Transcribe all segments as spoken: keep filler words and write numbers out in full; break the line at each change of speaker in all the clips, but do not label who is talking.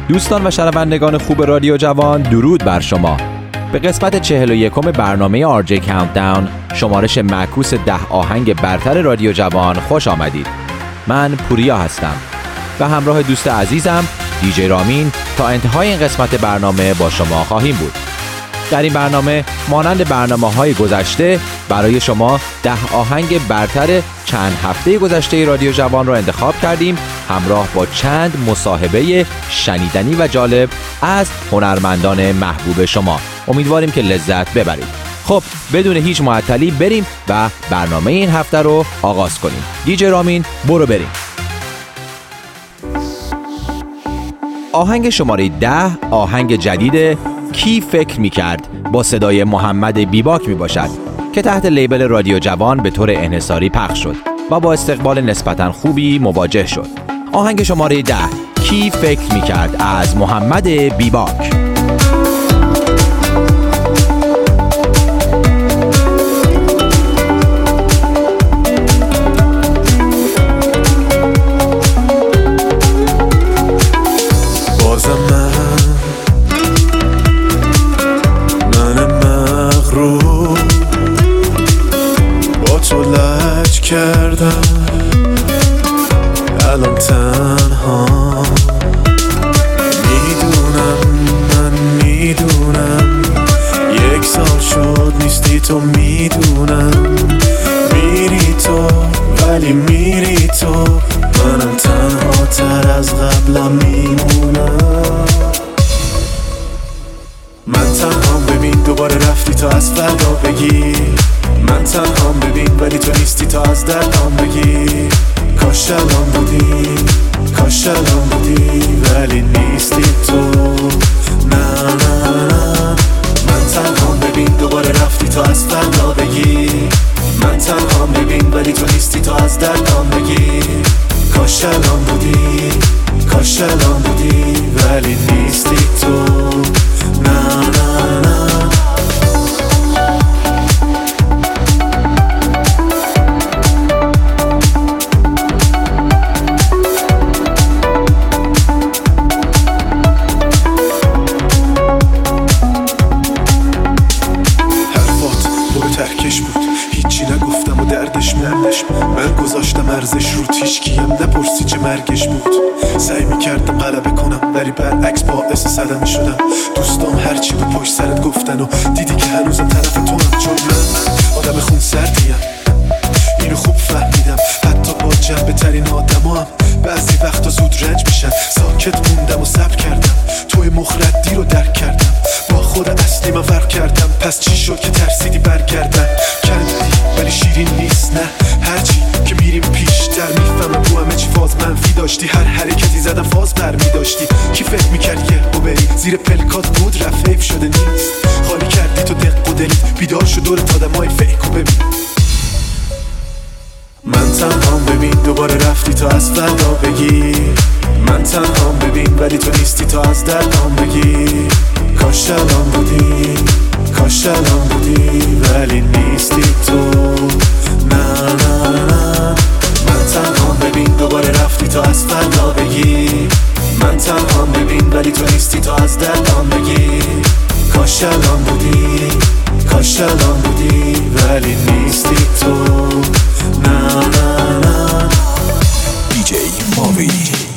دوستان و شنوندگان خوب رادیو جوان، درود بر شما. به قسمت چهل و یکم برنامه آر جی کاونتداون، شمارش معکوس ده آهنگ برتر رادیو جوان خوش آمدید. من پوریا هستم و همراه دوست عزیزم دیجی رامین تا انتهای این قسمت برنامه با شما خواهیم بود. در این برنامه مانند برنامه‌های گذشته برای شما ده آهنگ برتر چند هفته گذشته رادیو جوان را انتخاب کردیم، همراه با چند مصاحبه شنیدنی و جالب از هنرمندان محبوب شما. امیدواریم که لذت ببرید. خب بدون هیچ معطلی بریم و برنامه این هفته رو آغاز کنیم. دیجی رامین برو بریم. آهنگ شماره ده آهنگ جدید کی فکر میکرد با صدای محمد بیباک می باشد که تحت لیبل رادیو جوان به طور انحصاری پخش شد و با استقبال نسبتاً خوبی مواجه شد. آهنگ شماره ده کی فکر میکرد از محمد بیباک.
کردم الان تنها میدونم، من میدونم یک سال شد نیستی تو، میدونم میری تو ولی میری تو، منم تنها تر از قبلم میمونم. من تنها ببین دوباره رفتی تا از فردا بگی، من تنها ببین ولی تو نیستی تا از دردام بگی. کاش الان بودی، کاش الان بودی ولی نیستی تو. نه نه نه من تنها ببین دوباره رفتی تا از فردا بگی، من تنها ببین ولی تو نیستی تا از دردام بگی. کاش الان بودی، کاش الان بودی ولی نیستی تو. نه نه نه من گذاشتم ارزش رو هیچکیم نپرسی چه مرگش بود. سعی میکردم غلبه کنم ولی برعکس باعث صدمه شدم. دوستام هرچی به پشت سرت گفتن و دیدی که هنوزم طرف تو هم، چون من آدم خون سردیم. اینو خوب فهمیدم حتی با جنبه ترین آدم هم بعضی وقتا زود رنج میشن. ساکت موندم و صبر کردم، توی مخردی رو درک کردم، با خود اصلی من فرق کردم. پس چی شد که ترسیدی برگردن؟ کندی ولی شیرین نیست، نه هرچی که میریم پیشتر میفهمم تو همه چی فاز منفی داشتی. هر حرکتی زدم فاز برمی داشتی. کی فکر میکرد یه رو بری زیر پلکات بود رفت حیف شده نیست. خالی کردی تو دق و دلیت، بیدار شد دورت آدمای فیکو ببین. من تنها ببین دوباره رفتی تا از فردا بگی، من تنها ببین ولی تو نیستی تا از دردام بگی. کاش الان بودی، کاش الان بودی ولی نیستی تو. نه نه نه من تنها ببین دوباره رفتی تا از فردا بگی، من تنها ببین ولی تو نیستی تا از دردام بگی. کاش الان بودی، کاش الان بودی ولی نیستی تو. نه نه نه دیجی ماوی.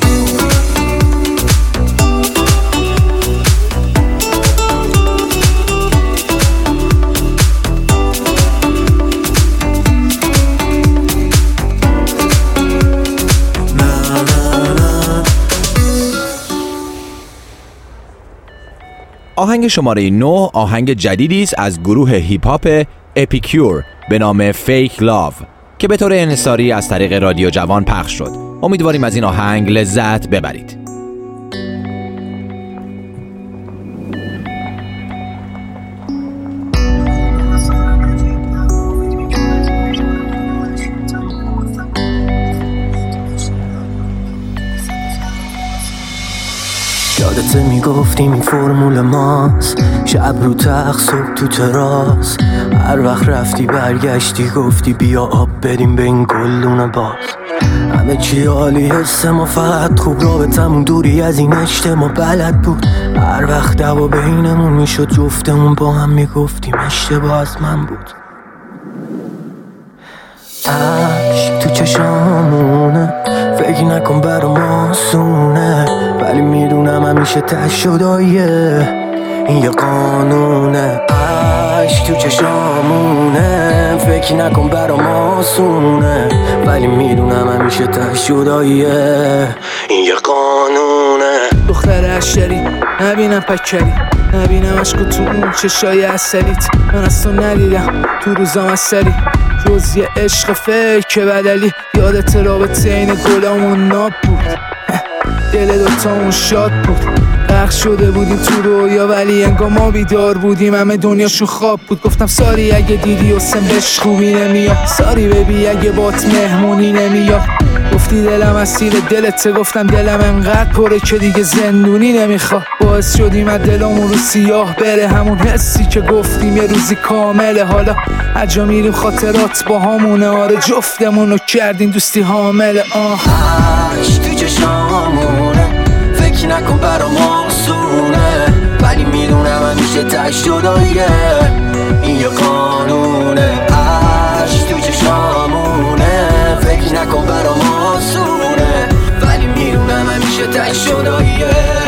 آهنگ شماره نه آهنگ جدیدی است از گروه هیپ هاپ اپیکیور به نام فیک لاو که به طور انحصاری از طریق رادیو جوان پخش شد. امیدواریم از این آهنگ لذت ببرید.
یادت میگفتیم این فرمول ماست، شب رو تخت صبح تو تراس، هر وقت رفتی برگشتی گفتی بیا آب بریم به این گلدون باز. همه چی عالی حس ما فقط خوب، رابطمون دوری از این اجتماع بلد بود. هر وقت دعوا بینمون میشد جفتمون با هم میگفتیم اشتباه از من بود. عشق تو چشامونه، فکر نکن برام آسونه، ولی میدونم همیشه ته شداییه، این یه قانونه. عشق تو چشامونه، فکر نکن برام آسونه، ولی میدونم همیشه ته شداییه، این یه قانونه.
دختر عشری نبینم پکری، نبینم عشق تو اون چشای اصلیت. من از تو ندیدم تو روزام اصلی، جز یه عشق فکر بدلی. یادت رابطه این گلامون ناب بود، دل دوتامون شاد بود. غرق شده بودیم تو رویا ولی انگار ما بیدار بودیم، همه دنیاشو خواب بود. گفتم ساری اگه دیدی حسن بهش خوبی نمیاد، ساری ببی اگه بات مهمونی نمیاد. گفتی دلم اسیر دلته، گفتم دلم انقدر پره که دیگه زندونی نمیخواد. باعث شدیم از دلمون رو سیاه بره، همون حسی که گفتیم یه روزی کامله. حالا اجا میریم خاطرات با همونه، آره جفتمونو کردیم دوستی حامله. آه
عشق تو چشامونه، فکر نکن برام آسونه، ولی میدونم همیشه ته شداییه، این یه قانونه. عشق تو چشامونه، فکر نکن برام آسونه، ولی میدونم همیشه ته شداییه.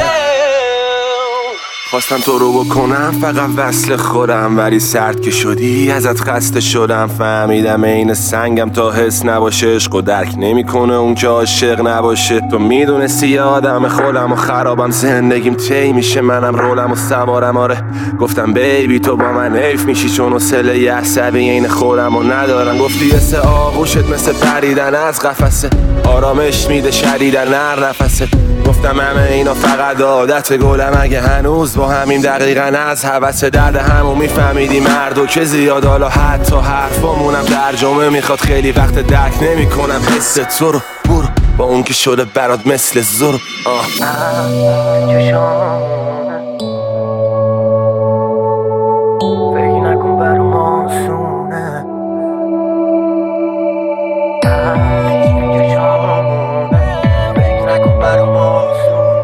خواستم تو رو بکنم فقط وصل خودم، ولی سرد که شدی ازت خسته شدم. فهمیدم این سنگم تا حس نباشه، عشق و درک نمیکنه اون که عاشق نباشه. تو میدونستی یه آدم خودم و خرابم، زندگیم تی میشه منم رولم و سوارم. آره گفتم بیبی تو با من حیف میشی، چون اصله یه عصبی این خودم و ندارم. گفتی مثل آغوشت مثل پریدن از قفسه، آرامش میده شدیدن نر نفسه. گفتم همه اینا فقط عادت گلم، اگه هنوز با همین دقیقاً از هوس درد همون میفهمیدی مردو که زیاد. حالا حتی حرفامونم ترجمه میخواد، خیلی وقت درک نمیکنم حس تو رو. برو با اون که شده برات مثل زور. آه
فکر نکن برام آسونه، فکر نکن برام آسونه.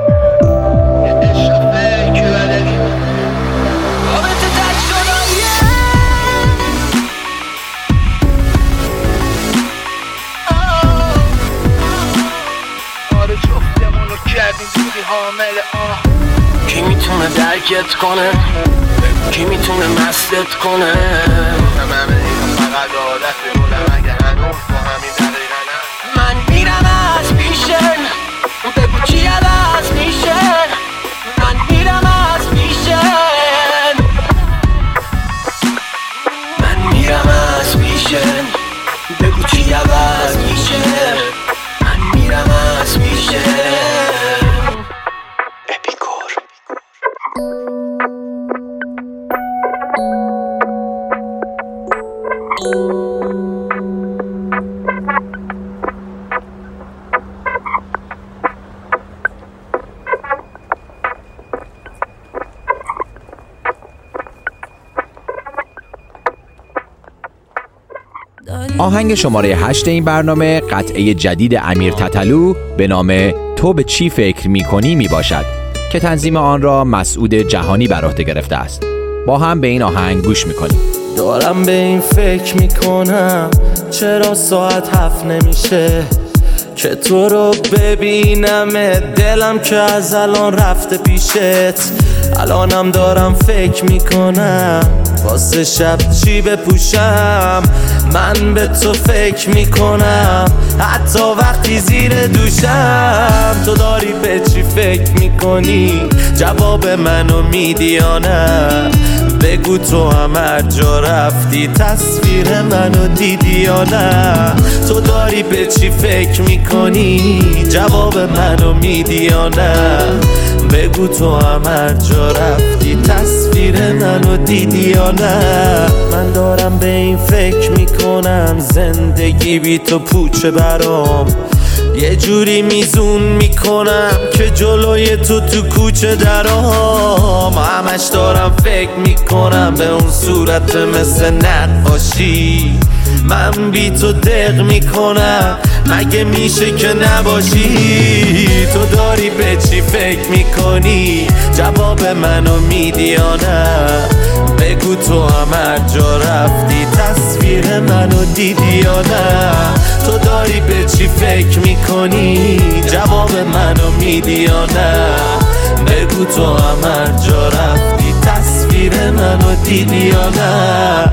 کی میتونه درکت کنه، کی میتونه مستت کنه.
گفتم همه اینا فقط عادت گلم، اگه هنوز با همین دقیقاً.
من میرم از پیشن، بگو چی عوض میشه. من میرم از پیشن، من میرم از پیشن، بگو چی عوض میشه. من میرم از پیشن.
آهنگ شماره هشت این برنامه قطعه جدید امیر تتلو به نام تو به چی فکر میکنی می باشد که تنظیم آن را مسعود جهانی بر عهده گرفته است. با هم به این آهنگ گوش میکنیم.
دارم به این فکر میکنم چرا ساعت هفت نمیشه که تو رو ببینم، دلم که از الان رفته پیشت. الانم دارم فکر میکنم واسه شب چی بپوشم. من به تو فکر میکنم حتی وقتی زیر دوشم. تو داری به چی فکر میکنی؟ جواب منو میدی یا نه؟ بگو تو هم هر جا رفتی تصویر منو دیدی یا نه؟ تو داری به چی فکر میکنی؟ جواب منو میدی یا نه؟ بگو تو هم هر جا رفتی تصویر منو دیدی یا نه؟ من دارم به این فکر میکنم زندگی بی تو پوچه برام. یه جوری میزون میکنم که جلوی تو تو کوچه درام. همش دارم فکر میکنم به اون صورت مثل نقاشی من بی تو دق میکنم، مگه میشه که نباشی؟ تو داری به چی فکر میکنی؟ جواب منو میدی یا نه؟ بگو تو هم هر جا رفتی تصویر منو دیدی یا نه؟ تو داری به چی فکر میکنی؟ جواب منو میدی یا نه؟ بگو تو هم هر جا رفتی تصویر منو دیدی یا نه؟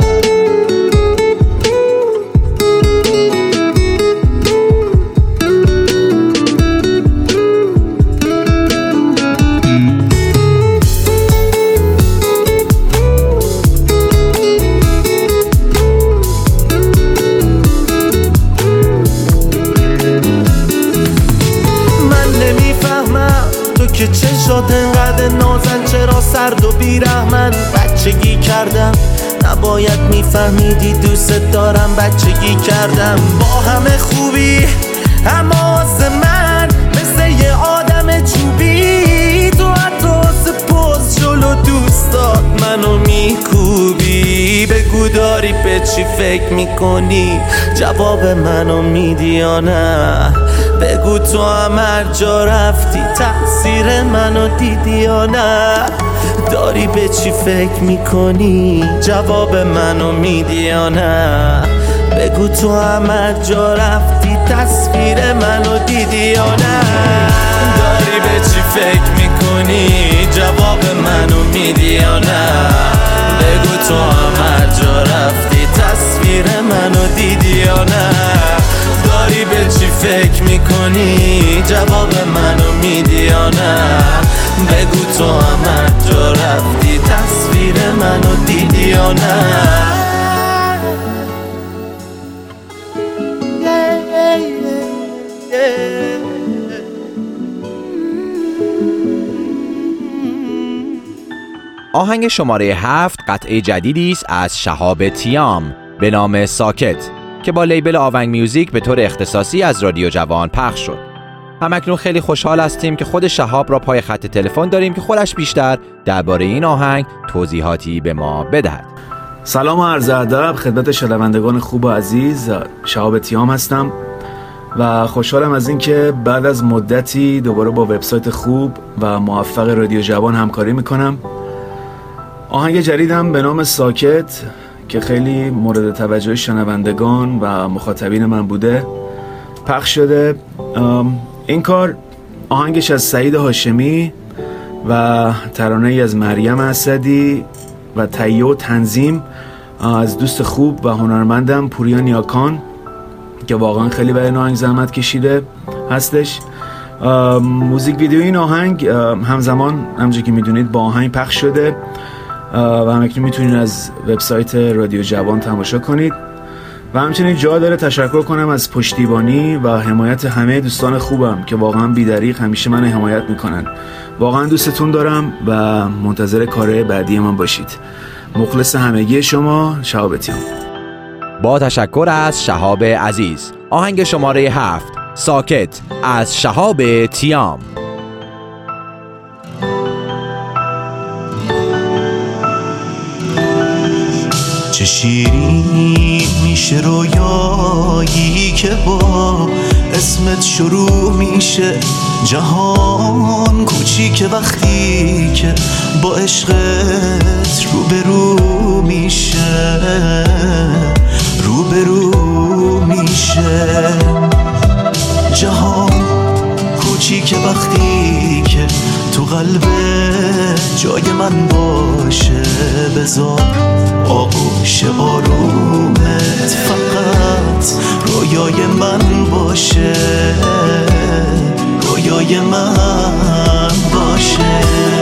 که چشات انقدر نازن، چرا سرد و بیرحمن؟ بچگی کردم نباید میفهمیدی دوست دارم، بچگی کردم با همه خوبی اما واسه من مثل یه آدم چوبی، تو حتی واسه پوز جلو دوستات منو میکوبی. بگو داری به چی فکر میکنی؟ جواب منو میدی یا نه؟ بگو تو هم هر جا رفتی تأثیر منو دیدی یا نه؟ داری به چی فکر میکنی؟ جواب منو میدی یا نه؟ بگو تو هم هر جا رفتی تصویر منو دیدی یا نه؟ داری به چی فکر میکنی؟ جواب منو میدی یا نه؟ بگو تو هم هر جا رفتی تصویر منو دیدی یا نه؟ داری به چی فکر میکنی؟ جواب منو میدی یا نه؟ بگو تو هم هر جا رفتی تصویر منو دیدی یا نه؟
آهنگ شماره هفت قطعه جدیدی است از شهاب تیام به نام ساکت که با لیبل آونگ میوزیک به طور اختصاصی از رادیو جوان پخش شد. همکنون خیلی خوشحال هستیم که خود شهاب را پای خط تلفن داریم که خودش بیشتر درباره این آهنگ توضیحاتی به ما بدهد.
سلام و عرض ادب خدمت شنوندگان خوب و عزیز، شهاب تیام هستم و خوشحالم از این که بعد از مدتی دوباره با وبسایت خوب و موفق رادیو جوان همکاری میکنم. آهنگ جدیدم به نام ساکت که خیلی مورد توجه شنوندگان و مخاطبین من بوده پخش شده. این کار آهنگش از سعید هاشمی و ترانه‌ای از مریم اسدی و تهیه و تنظیم از دوست خوب و هنرمندم پوریا نیاکان که واقعا خیلی برای این آهنگ زحمت کشیده هستش. موزیک ویدیو این آهنگ همزمان همونجوری که میدونید با آهنگ پخش شده و همکنون میتونید از وبسایت رادیو جوان تماشا کنید و همچنین جا داره تشکر کنم از پشتیبانی و حمایت همه دوستان خوبم که واقعا بی‌دریغ همیشه منو حمایت میکنن. واقعا دوستتون دارم و منتظر کارهای بعدی من باشید. مخلص همگی شما، شهاب تیام.
با تشکر از شهاب عزیز، آهنگ شماره هفت ساکت از شهاب تیام.
چه شیرین میشه رویایی که با اسمت شروع میشه جهان کوچیک وقتی که با عشقت روبرو میشه روبرو میشه جهان کوچیک وقتی که تو قلب جای من باشه بذار آغوش آرومت فقط رویای من باشه رویای من باشه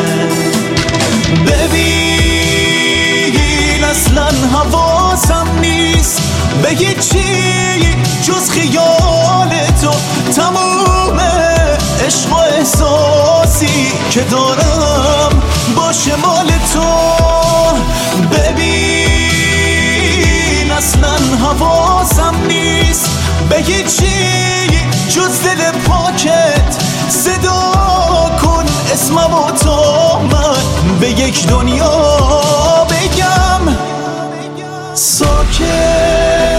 ببین اصلا حواسم نیست به هیچی جز خیال تو تموم عشق و احساسی که دارم باشه مال تو ببین اصلا حواسم نیست به هیچی جز دل پاکت صدا کن اسمم و تا من به یک دنیا بگم ساکت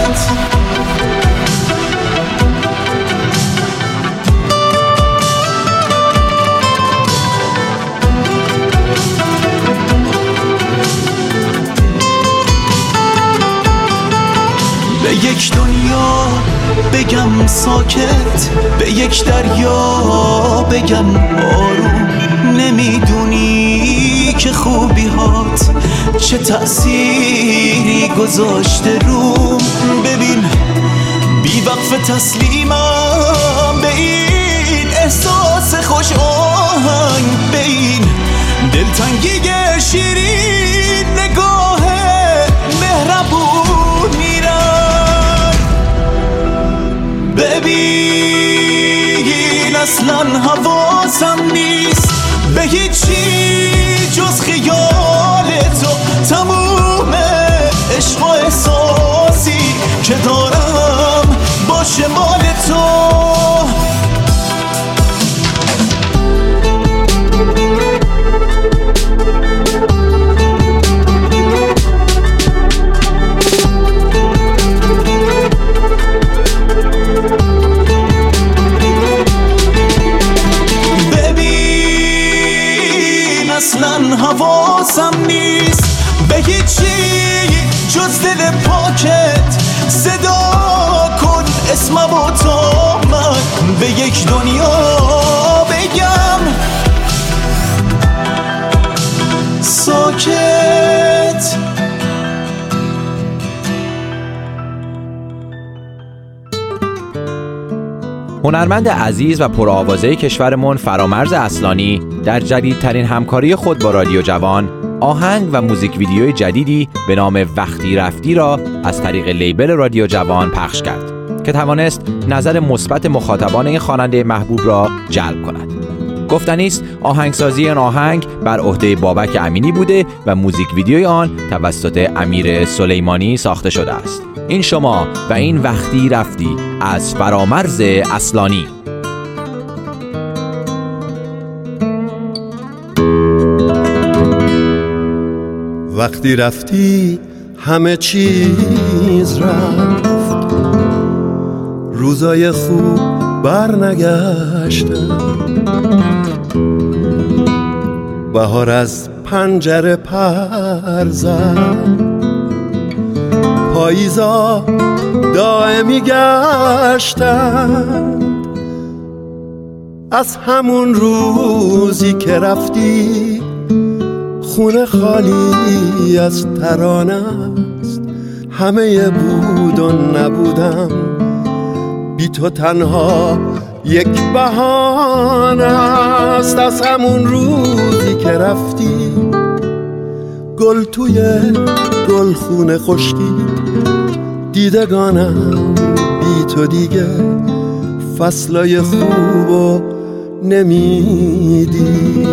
باشم ساکت، به یک دریا بگم آروم. نمیدونی که خوبی هات چه تأثیری گذاشته روم. ببین بی وقف تسلیمم به این احساس خوش آهنگ، به این دلتنگی شیرین نگاه مهربون میرن. ببین اصلا حواسم نیست به هیچی جز خیال تو، تموم عشق و احساسی که دارم باشه مال تو. اصلا حواسم نیست به هیچی جز دل پاکت. صدا کن اسمم و تا من به یک دنیا بگم ساکت.
هنرمند عزیز و پرآوازه کشورمون فرامرز اصلانی در جدیدترین همکاری خود با رادیو جوان آهنگ و موزیک ویدیوی جدیدی به نام وقتی رفتی را از طریق لیبل رادیو جوان پخش کرد که توانست نظر مثبت مخاطبان این خواننده محبوب را جلب کند. گفتنی است آهنگسازی این آهنگ بر عهده بابک امینی بوده و موزیک ویدیوی آن توسط امیر سلیمانی ساخته شده است. این شما و این وقتی رفتی از فرامرز اصلانی.
وقتی رفتی همه چیز رفت، روزای خوب برنگشتن، بهار از پنجره پر زد، پاییزا دائمی گشتن. از همون روزی که رفتی خونه خالی از ترانه است، همه بود و نبودم بی تو تنها یک بهانه است. از همون روزی که رفتی گل توی گل خونه خشکید، دیدگانم بی تو دیگه فصلای خوبو نمیدی.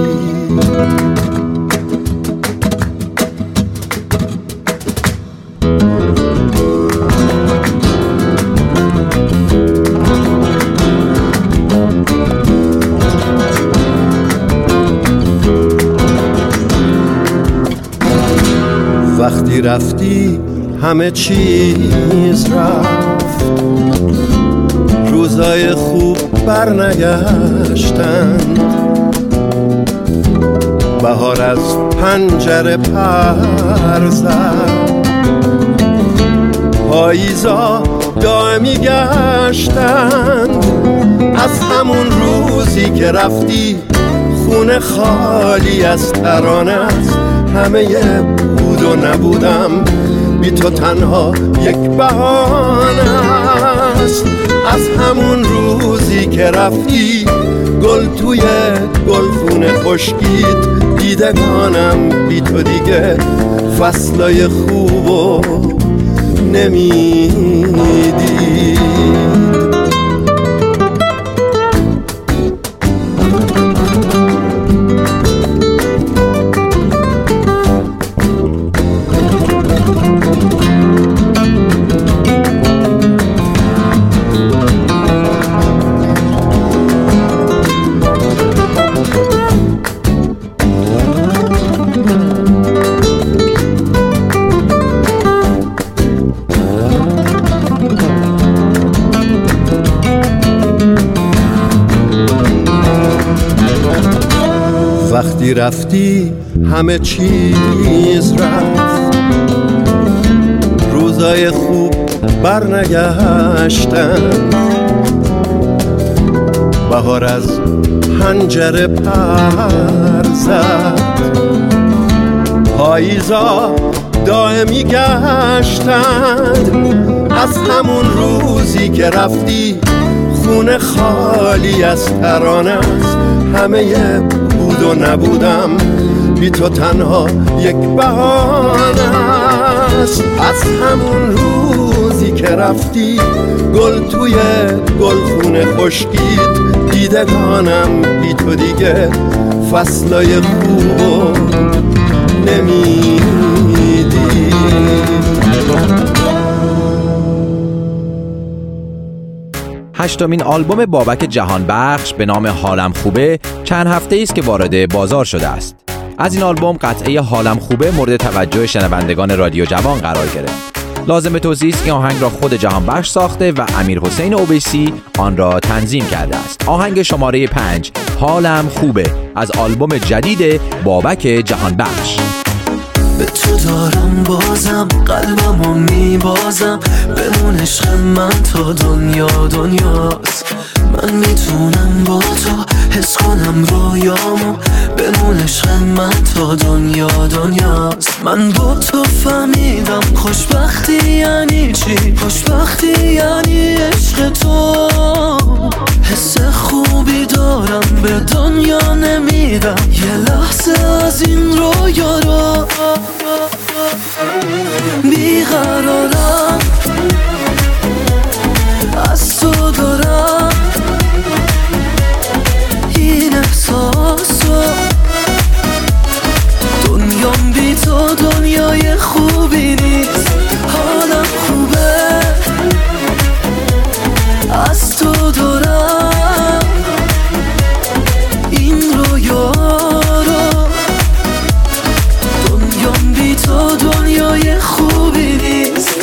وقتی رفتی همه چیز رفت، روزای خوب برنگشتند، بهار از پنجره پر زد، پاییزا دائمی گشتند. از همون روزی که رفتی خونه خالی از ترانه است، همه بود و نبودم بی تو تنها یک بهانه است. از همون روزی که رفتی گل توی گلخونه خشکید، دیدگانم بی تو دیگه فصلای خوبو نمیدی. وقتی رفتی همه چیز رفت، روزای خوب برنگشتن، بهار از پنجره پر زد. پاییزا دائمی گشتند از همون روزی که رفتی. خونه خالی از ترانه است، همه بود و نبودم بی تو تنها یک بهانه است. از همون روزی که رفتی گل توی گلخونه خشکید. دیدگانم بی تو دیگه فصلای خوب نمیدی.
هشتمین آلبوم بابک جهانبخش به نام حالم خوبه چند هفته است که وارد بازار شده است. از این آلبوم قطعه حالم خوبه مورد توجه شنوندگان رادیو جوان قرار گرفت. لازم توضیح است که آهنگ را خود جهانبخش ساخته و امیر حسین اویسی آن را تنظیم کرده است. آهنگ شماره پنج حالم خوبه از آلبوم جدید بابک جهانبخش.
به تو دارم بازم قلبمو میبازم، بمون عشق من تا دنیا دنیاست. من میتونم با تو حس کنم رویامو، بمون عشق من تا دنیا دنیاست. من با تو فهمیدم خوشبختی یعنی چی، خوشبختی یعنی عشق تو. حس خوبی دارم به دنیا نمیدم، یه لحظه از این رویا رو بیقرارم. از تو دارم این احساسو، دنیام بی تو دنیای خوبی نیست. حالم خوبه از تو دارم این رویا رو، دنیام بی تو دنیای خوبی نیست.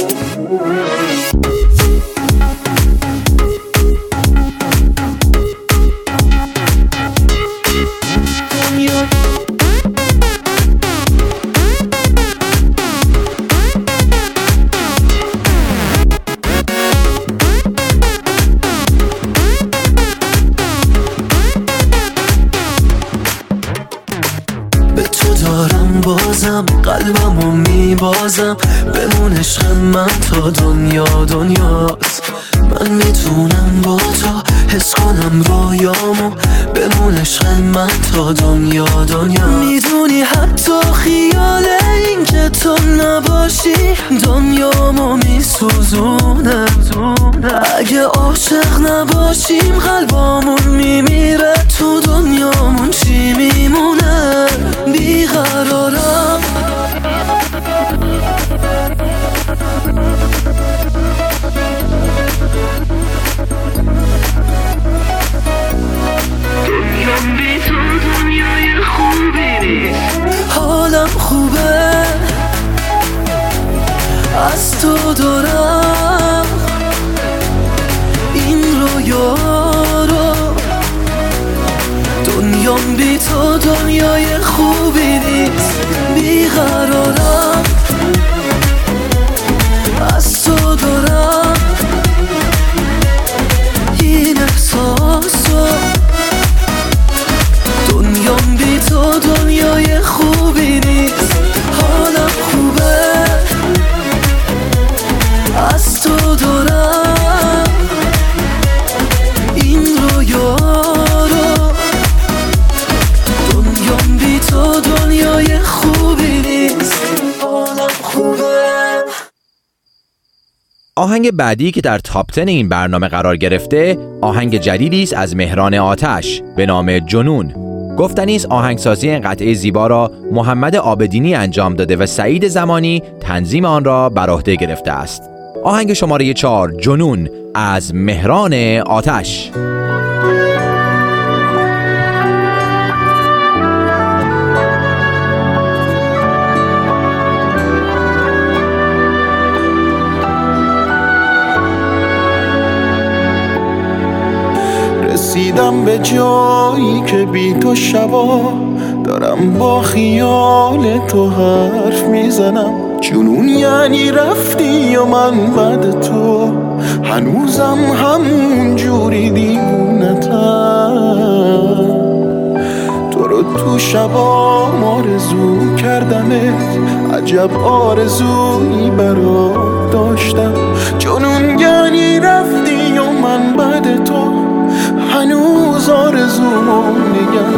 بازم قلبمو میبازم، بمون عشق من تا دنیا دنیاست. من میتونم با تو حس کنم رویامو، بمون عشق من تا دنیا دنیا. میدونی حتی خیال این که تو نباشی دنیامو میسوزونه. اگه عاشق نباشیم قلبامون میمیره، تو دنیامون چی میمونه؟ بیقرارم دنیام بی تو دنیای خوبی نیست. حالم خوبه از تو دارم این رویا رو، دنیام بی تو دنیای خوبی نیست. بیقرارم از تو دارم این احساسو، دنیام بی تو دنیای خوبی نیست. حالم خوبه از تو دارم این رویا رو، دنیام بی تو دنیای خوبی نیست. حالم خوبه.
آهنگ بعدی که در تاپ ده این برنامه قرار گرفته آهنگ جدیدی است از مهران آتش به نام جنون. گفتنی است آهنگسازی این قطعه زیبا را محمد عابدینی انجام داده و سعید زمانی تنظیم آن را بر عهده گرفته است. آهنگ شماره چهار جنون از مهران آتش.
رسیدم به جایی که بی تو شبا دارم با خیال تو حرف میزنم. جنون یعنی رفتی و من بعد تو هنوزم همون جوری دیوونتم. شبا آرزو کردمت، عجب آرزویی برات داشتم. جنونگری رفتی و من بعد تو هنوز آرزومو نگه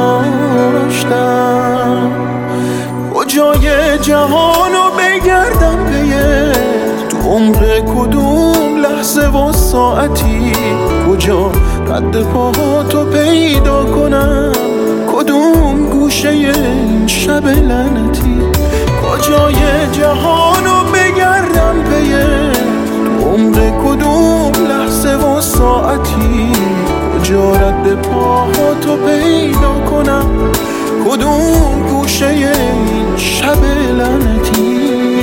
داشتم. کجای جهانو بگردم پیه، تو عمق کدوم لحظه و ساعتی، کجا رد پاهاتو پیدا کنم، کدوم گوشه این شب لعنتی. کجای جهانو بگردم پیه، تو عمق کدوم لحظه و ساعتی، کجا رد پاهاتو پیدا کنم، کدوم گوشه این شب لعنتی.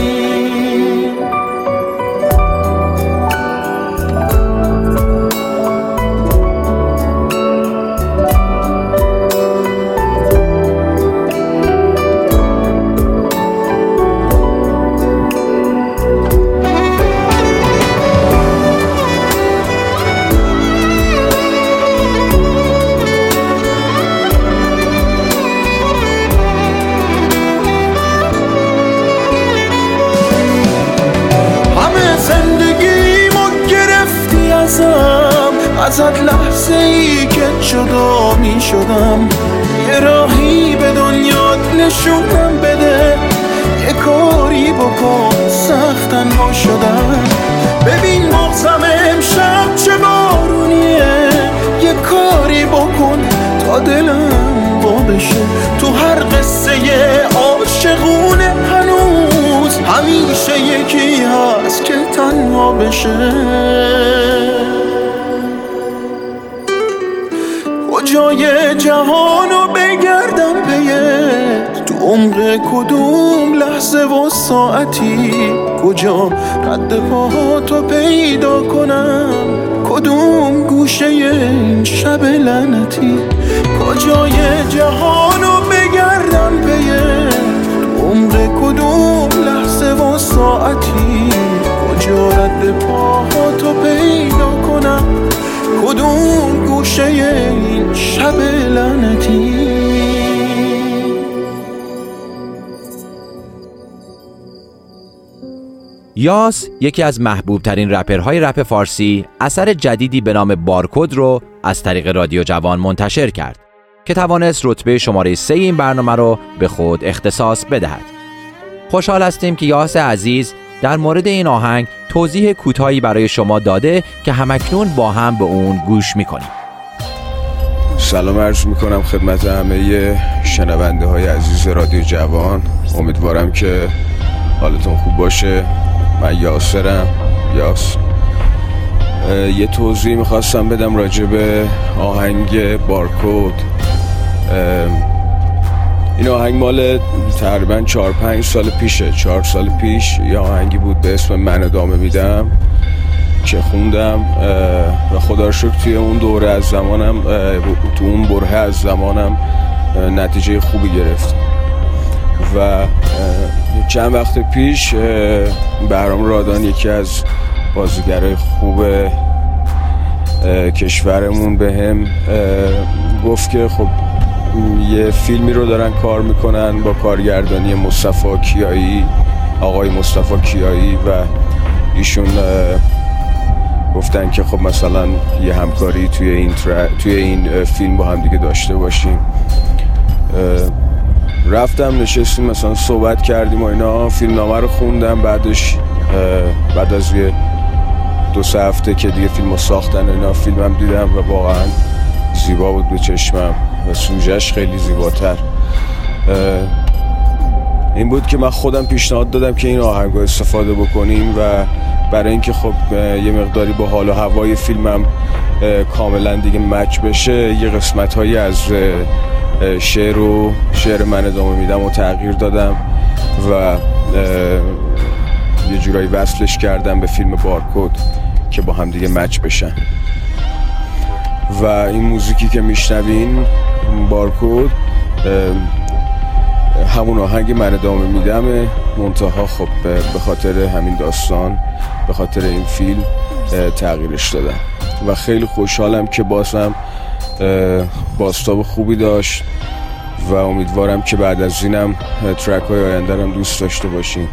ازت لحظه ای که جدا می شدم، یه راهی به دنیات نشونم بده، یه کاری بکن سخت تنها شدم. ببین مغزم امشب چه بارونیه، یه کاری بکن تا دلم وا بشه. تو هر قصه عاشقونه هنوز همیشه یکی هست که تنها بشه. کجای جهانو بگردم پیه، تو عمق کدوم لحظه و ساعتی، کجا رد پاهاتو پیدا کنم، کدوم گوشه این شب لعنتی. کجای جهانو بگردم پیه، تو عمق کدوم لحظه و ساعتی، کجا رد پاهاتو پیدا کنم، کدوم گوشه این شب لعنتی.
یاس یکی از محبوب ترین رپرهای رپ فارسی اثر جدیدی به نام بارکد رو از طریق رادیو جوان منتشر کرد که توانست رتبه شماره سه این برنامه رو به خود اختصاص بدهد. خوشحال هستیم که یاس عزیز در مورد این آهنگ توضیح کوتاهی برای شما داده که همکنون با هم به اون گوش میکنیم.
سلام عرض میکنم خدمت همه شنونده های عزیز رادیو جوان. امیدوارم که حالتون خوب باشه. من یاسرم، یاس. یه توضیح میخواستم بدم راجع به آهنگ بارکد. این آهنگ مال تقریبا چهار پنج سال پیشه. چهار سال پیش یه آهنگی بود به اسم من ادامه میدم که خوندم و خدا رو شکر توی اون دوره از زمانم، تو اون بره از زمانم نتیجه خوبی گرفت. و چند وقت پیش بهرام رادان، یکی از بازیگرای خوب کشورمون، به هم گفت که خب یه فیلمی رو دارن کار میکنن با کارگردانی مصطفی کیایی، آقای مصطفی کیایی، و ایشون گفتن که خب مثلا یه همکاری توی این تر... توی این فیلم با هم دیگه داشته باشیم. رفتم نشستیم مثلا صحبت کردیم و اینا، فیلم نامه رو خوندم. بعدش بعد از یه دو سه هفته که دیگه فیلم رو ساختن اینا، فیلمم دیدم و واقعا زیبا بود به چشمم و سوژه‌اش خیلی زیباتر. این بود که من خودم پیشنهاد دادم که این آهنگ رو استفاده بکنیم و برای اینکه خب یه مقداری با حال و هوای فیلمم کاملا دیگه مچ بشه، یه قسمت هایی از شعر و شعر من ادامه میدم و تغییر دادم و یه جورایی وصلش کردم به فیلم بارکد که با هم دیگه مچ بشن. و این موزیکی که میشنوین بارکد همون آهنگ من ادامه میدم، منتها خب به خاطر همین داستان، به خاطر این فیلم تغییرش دادم و خیلی خوشحالم که بازم بازتاب خوبی داشت و امیدوارم که بعد از اینم ترک های آینده هم دوست داشته باشین.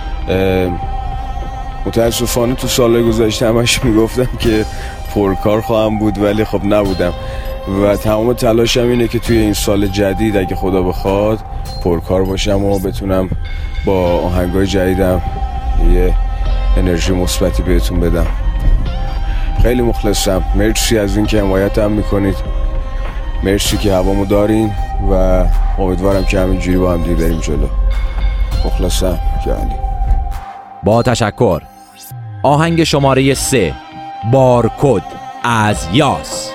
متاسفانه تو سالهای گذشته همش میگفتم که پرکار خواهم بود ولی خب نبودم و تمام تلاشم اینه که توی این سال جدید اگه خدا بخواد پرکار باشم و بتونم با آهنگای جدیدم یه انرژی مثبتی بهتون بدم. خیلی مخلصم، مرسی از این که حمایتم میکنید، مرسی که هوامو دارین و امیدوارم که همینجوری با هم دیگه بریم جلو. مخلصم جانی.
با تشکر. آهنگ شماره سه، بارکد از یاس.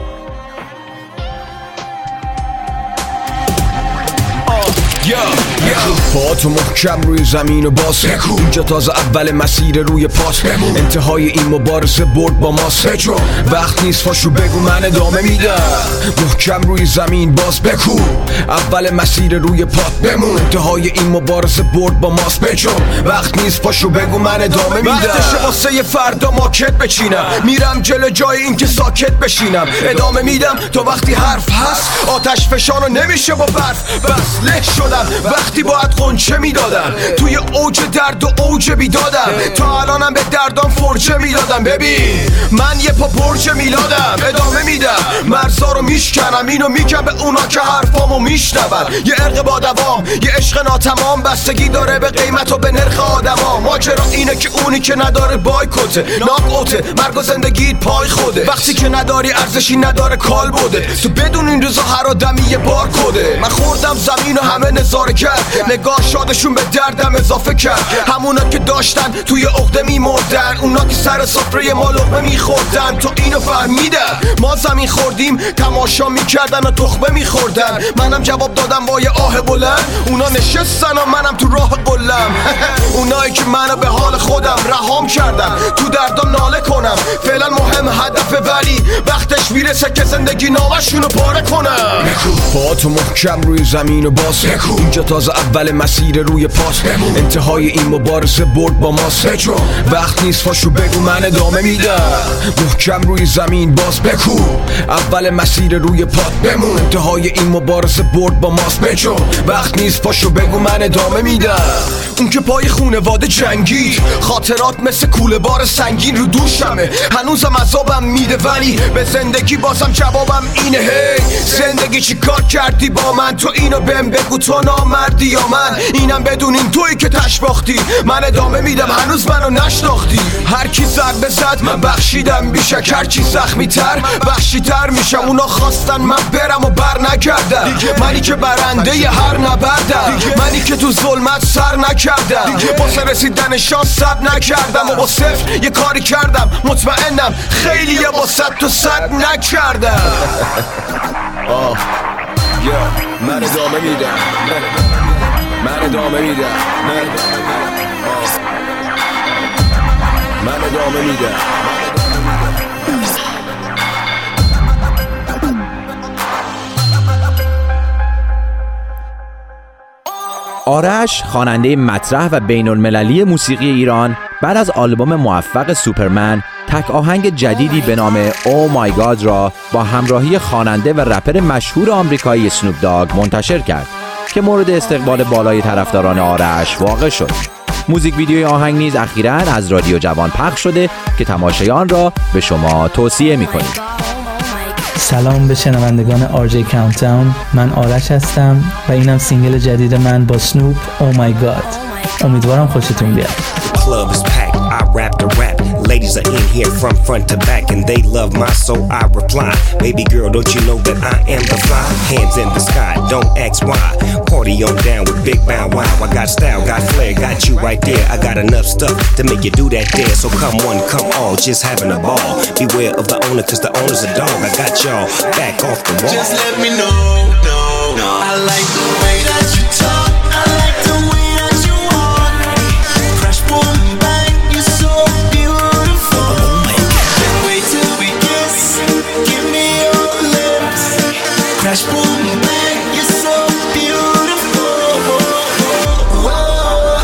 پاهاتو محکم روی زمین و باز اینجا تازه اول مسیر روی پاس انتهای این مبارزه برد با ماست وقت نیست پاشو بگو من ادامه میدم محکم روی زمین باز بکو اول مسیر روی پات بمون انتهای این مبارزه برد با ماست بجون وقت نیست پاشو بگو من ادامه میدم وقتشه واسه فردا ماکت بچینم میرم جلو جای این که ساکت بشینم ادامه میدم تو وقتی حرف هست آتش فشانو نمیشه با برف بس له شدم وقتی باید قنچه میدادم توی اوج درد و اوج بیدادم تا الانم به دردام فرجه میدادم ببین من یه پا برج میلادم ادامه میدم مرزا رو میشکنم اینو میگم به اونا که حرفامو میشنون یه عرق با دوام یه عشق ناتمام بستگی داره به قیمت و به نرخ آدما ماجرا اینه که اونی که نداره بایکوته ناک اوته مرگ و زندگیت پای خوده وقتی که نداری ارزشی نداره کال بوده تو بدون این روزا هر آدمی یه بار کده من خوردم زمین و همه نظاره کرد نگاه شادشون به دردم اضافه کرد همونا که داشتن توی عقده میمردن اونا که سر سفره ما لقمه میخوردن تو اینو فهمیدن ما زمین خوردیم تماشا میکردن و تخمه میخوردن منم جواب دادم با یه آه بلند اونا نشستن و منم تو راه قلم اونایی که منو به حال خودم رهام کردن تو دردم ناله کنم فعلا مهم هدفه ولی وقتش میرسه که زندگی نامشونو پاره کنم پاهاتو محکم روی زمین و باز اینجا تازه اول مسیر روی پاس انتهای این مبارزه برد با ماست وقت نیست پاشو بگو من ادامه میدم محکم روی زمین باز بکو اول مسیر روی پات بمون انتهای این مبارزه برد با ماست بجو وقت نیست پاشو بگو من ادامه میدم اون که پای خونواده جنگید خاطرات مثل کوله بار سنگین رو دوشمه هنوزم عذابم میده ولی به زندگی بازم جوابم اینه هی زندگی چی کار کردی با من تو اینو بهم بگو تو نامردی یا من اینم بدونین تویی که تشباختی من ادامه میدم هنوز منو نشناختی هر کی زد به زد من بخشیدم بیشک هر چی زخمی تر وحشی تر میشم اونا خواستن من برم و بر نگردم منی که برنده ی هر نبردم منی که تو ظلمت سر نکردم واسه رسیدن شانس صبر نکردم و با صفر یه کاری کردم مطمئنم خیلی یه با صد تو صد نکردم
آه یا من ادامه میدم من ادامه میدم من من ادامه میدم
آرش خواننده مطرح و بین المللی موسیقی ایران بعد از آلبوم موفق سوپرمن تک آهنگ جدیدی به نام او مای گاد را با همراهی خواننده و رپر مشهور آمریکایی اسنوپ داگ منتشر کرد که مورد استقبال بالای طرفداران آرش واقع شد. موزیک ویدیوی آهنگ نیز اخیراً از رادیو جوان پخش شده که تماشای آن را به شما توصیه می‌کنیم.
سلام به شنوندگان آر جی کاونتداون، من آرش هستم و اینم سینگل جدید من با سنوپ او مای گاد. امیدوارم خوشتون بیاد.
I rap the rap, ladies are in here from front to back and they love my so I reply, baby girl don't you know that I am the fly, hands in the sky, don't ask why, party on down with Big Bow Wow, I got style, got flair, got you right there, I got enough stuff to make you do that there, so come one, come all, just having a ball, beware of the owner cause the owner's a dog, I got y'all back off the wall.
Just let me know, no, no, I like the way that you talk, I like the way that you walk, fresh boom bang, you're so beautiful, can't wait till we kiss, give me your lips, crash boom bang, you're so beautiful, whoa,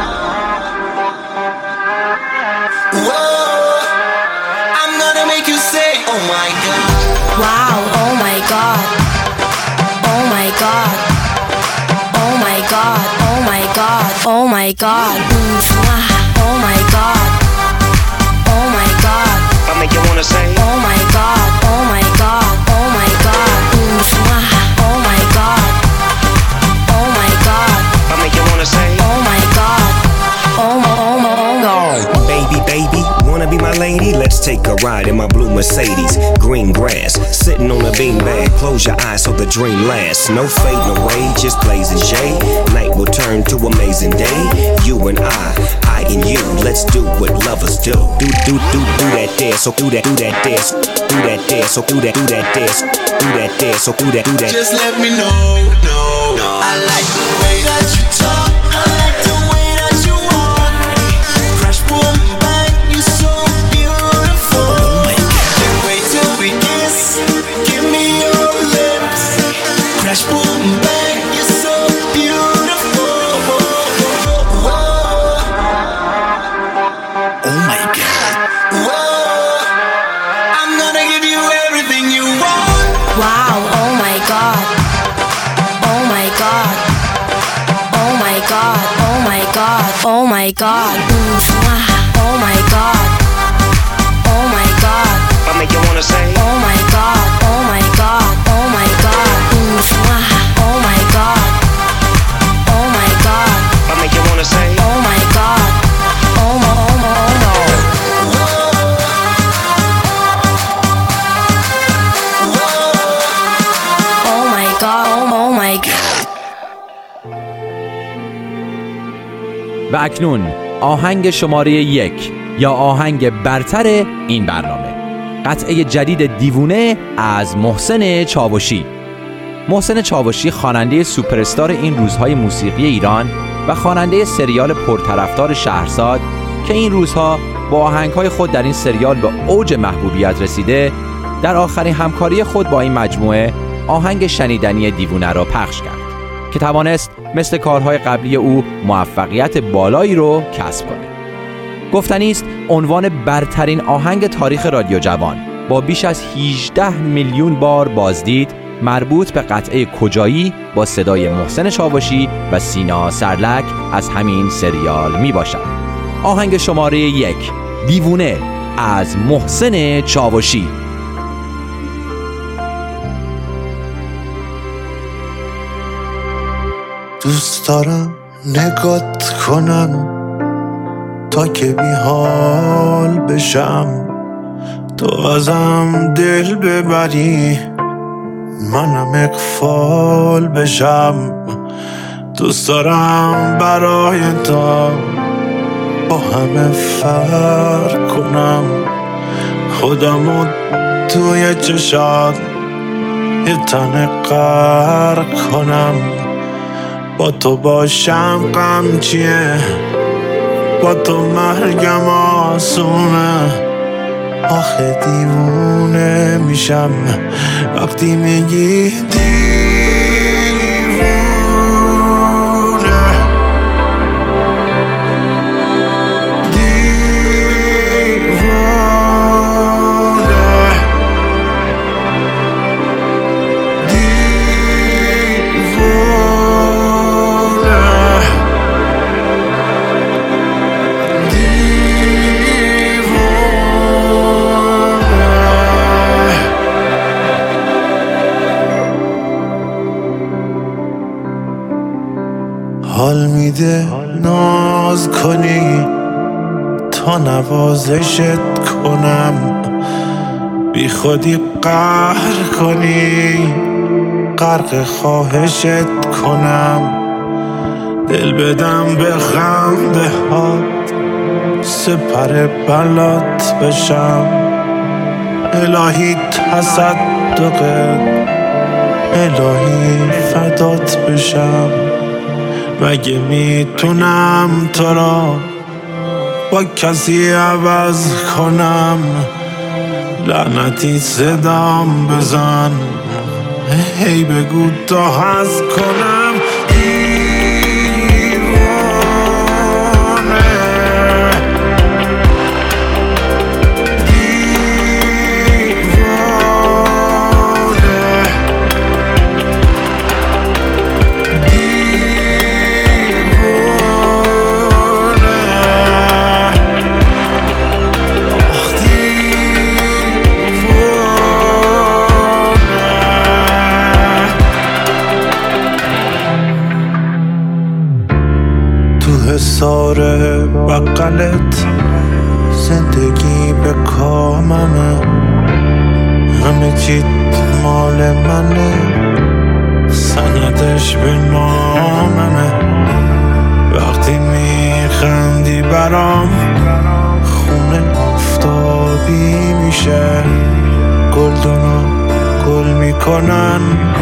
whoa, I'm gonna make you say, oh my God.
Wow, oh my God, oh my god, oh my god, oh my god, oh my god, oh my god, oh my god.
I make you wanna say,
oh my god, oh my god, oh my god, oh my god, oh my god.
I make you wanna say,
oh my god, oh my, oh my, oh my.
Baby, baby, wanna be my lady? Let's take a ride in my blue Mercedes. Green grass, sitting on a beanbag. Close your eyes so the dream lasts. No fade away, just blazing shade. Night will turn to amazing day. You and I, I and you. Let's do what lovers do. Do do do do that dance. So do that do that dance. Do that dance. So do that do that dance. Do that dance. So do that do that.
Just let me know, no, no. I like the way that you talk. I like the way that you walk. Crash boom bang, you so beautiful. Oh my God. Can't wait till we kiss. Give me your lips. Crash boom bang, you're so beautiful. Whoa. Oh my God. Whoa. I'm gonna give you everything you want.
Wow, oh my god, oh my god, oh my god, oh my god, oh my god, oh my god, oh my god.
I make you wanna say,
oh my god, oh my god, oh my god, oh my god, oh my god.
I make you wanna say,
oh my god, oh my, oh my, oh my. Oh my god, oh my god.
و اکنون آهنگ شماره یک یا آهنگ برتر این برنامه، قطعه جدید دیوونه از محسن چاوشی. محسن چاوشی خواننده سوپرستار این روزهای موسیقی ایران و خواننده سریال پرطرفدار شهرزاد که این روزها با آهنگهای خود در این سریال به اوج محبوبیت رسیده، در آخرین همکاری خود با این مجموعه آهنگ شنیدنی دیوونه را پخش کرد که توانست مثل کارهای قبلی او موفقیت بالایی رو کسب کنه. گفتنی است عنوان برترین آهنگ تاریخ رادیو جوان با بیش از هجده میلیون بار بازدید مربوط به قطعه کجایی با صدای محسن چاوشی و سینا سرلک از همین سریال می باشد. آهنگ شماره یک، دیوونه از محسن چاوشی.
دوست دارم نگات کنم تا که بی حال بشم، تو ازم دل ببری منم اغفال بشم. دوست دارم برای تو با همه فرق کنم، خودمو توی چشات یه تنه غرق کنم. با تو باشم غم چیه، با تو مرگم آسونه. آخه دیوونه میشم وقتی میگی حال میده ناز کنی تا نوازشت کنم، بی خودی قهر کنی غرق خواهشت کنم. دل بدم به خنده هات سپر بلات بشم، الهی تصدقت الهی فدات بشم. مگه میتونم تو را با کسی عوض کنم؟ لعنتی صدام بزن هی بگو تا هست کنم.
داره بقلت، زندگی به کاممه، همه چیت مال منه، سندش به ناممه. وقتی میخندی برام خونه افتابی میشه، گلدونا گل میکنن،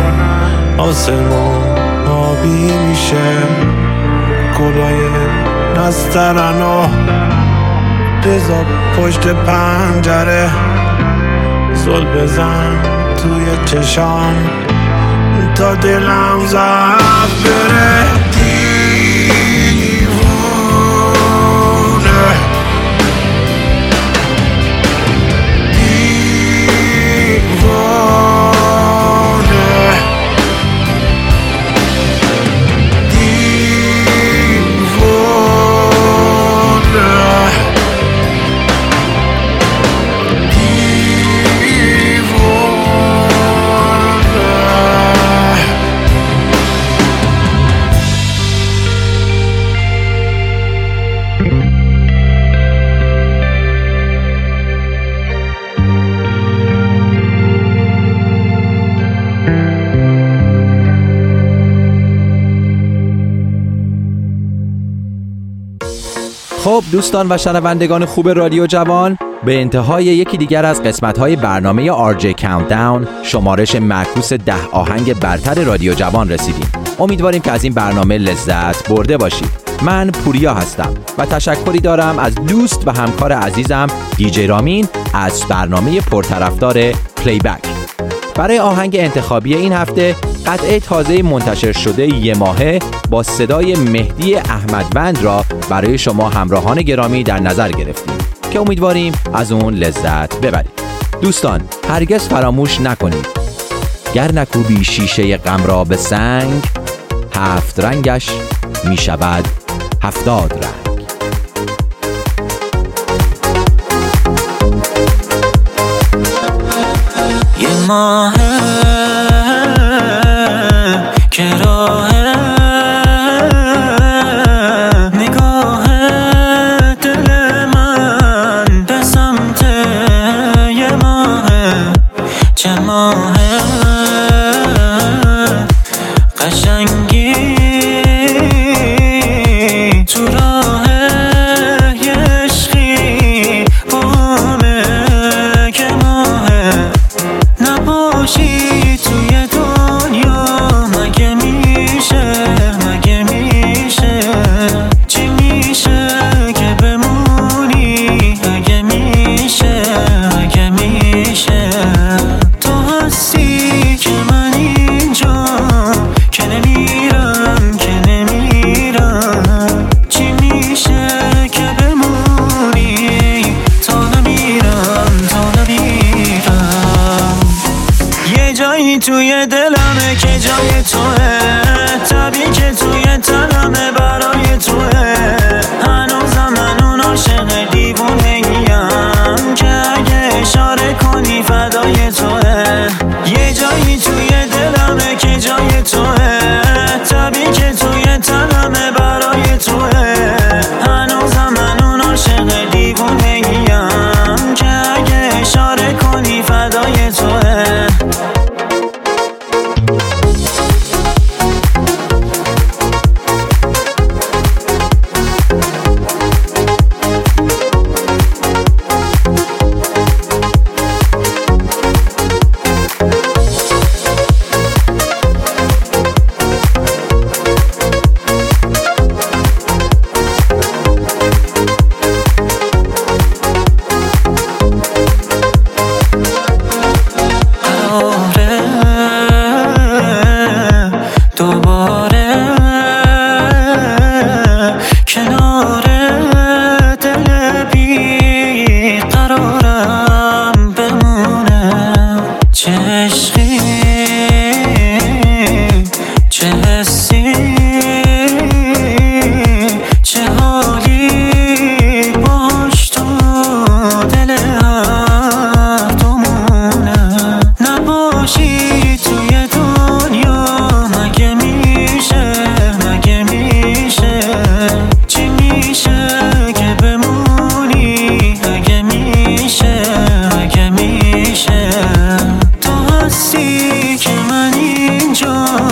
آسمون آبی میشه، گلای نسترن و بذار پشت پنجره، زل بزن توی چشام تا دلم زد بره.
خب دوستان و شنوندگان خوب رادیو جوان، به انتهای یکی دیگر از قسمت‌های برنامه آر جی کاونتداون، شمارش معکوس ده آهنگ برتر رادیو جوان رسیدیم. امیدواریم که از این برنامه لذت برده باشید. من پوریا هستم و تشکری دارم از دوست و همکار عزیزم دیجی رامین از برنامه پرطرفدار پلی بک. برای آهنگ انتخابی این هفته قطعه تازه منتشر شده یه ماهه با صدای مهدی احمدوند را برای شما همراهان گرامی در نظر گرفتیم که امیدواریم از اون لذت ببرید. دوستان هرگز فراموش نکنید گر نکوبی شیشه غم را به سنگ، هفت رنگش می شود هفتاد رنگ.
یه ماهه که راه نگاه دل من به سمت یه ماهه، چه ماهه قشنگی تو راه یه عشقی بامه، که ماهه نباشی توی دنیا مگه میشه، مگه میشه، چی میشه که بمونی، اگه میشه، اگه میشه، تو هستی که من اینجا که نمیرم، که نمیرم، چی میشه که بمونی تا نمیرم، تا نمیرم. یه جایی توی دلمه که جای توه، تبی که توی تنمه برای توه، هنوزم من اون عاشق دیوونه ایم که اگه اشاره کنی فدای توه. یه جایی توی دلمه که جای توه، تبی که توی تنمه برای توه، هنوزم من اون عاشق دیوونه ایم که اگه اشاره کنی فدای توه.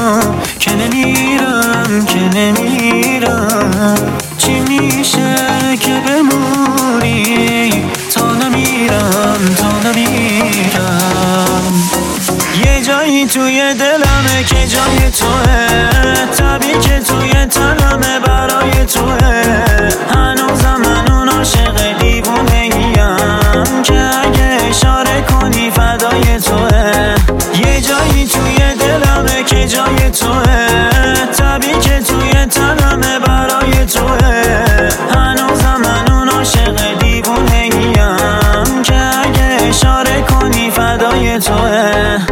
که نمیرم که نمیرم چی میشه که بمونی تا نمیرم تا نمیرم یه جایی توی دلمه که جای توه تبی که توی تنمه برای توه هنوزم من اون عاشق دیوونه ایم که اگه اشاره کنی فدای توه یه جایی توی دلمه که جای توه تبی که توی تنمه برای توه هنوزم من اون عاشق دیوونه ایم که اگه اشاره کنی فدای توه